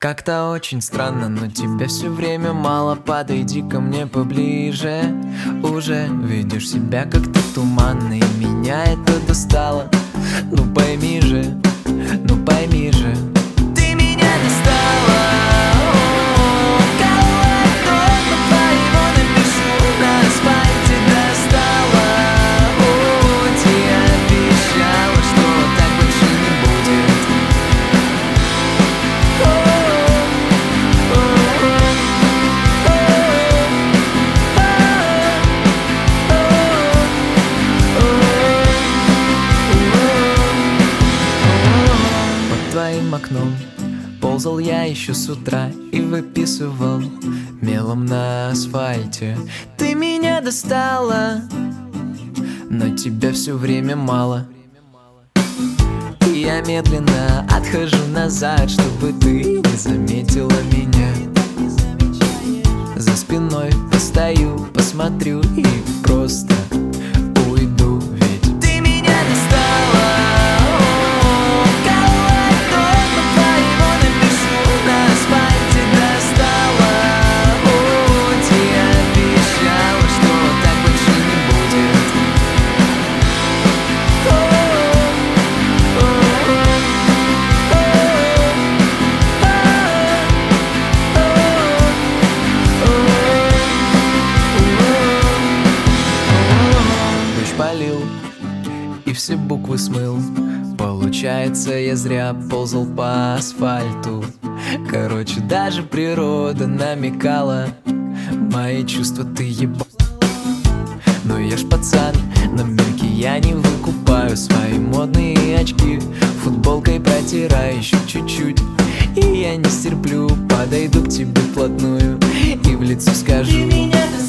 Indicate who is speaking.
Speaker 1: Как-то очень странно, но тебя все время мало. Подойди ко мне поближе. Уже видишь себя как-то туманно, и меня это достало. Ну пойми же, ну пойми же, ты меня достала. Твоим окном ползал я еще с утра и выписывал мелом на асфальте. Ты меня достала, но тебя все время мало. И я медленно отхожу назад, чтобы ты не заметила меня. За спиной постою, посмотрю и просто уйду, ведь ты меня достала. И все буквы смыл. Получается, я зря ползал по асфальту. Короче, даже природа намекала. Мои чувства ты ебал. Но я ж пацан, намеки я не выкупаю. Свои модные очки футболкой протираю еще чуть-чуть. И я не стерплю, подойду к тебе вплотную и в лицо скажу: ты меня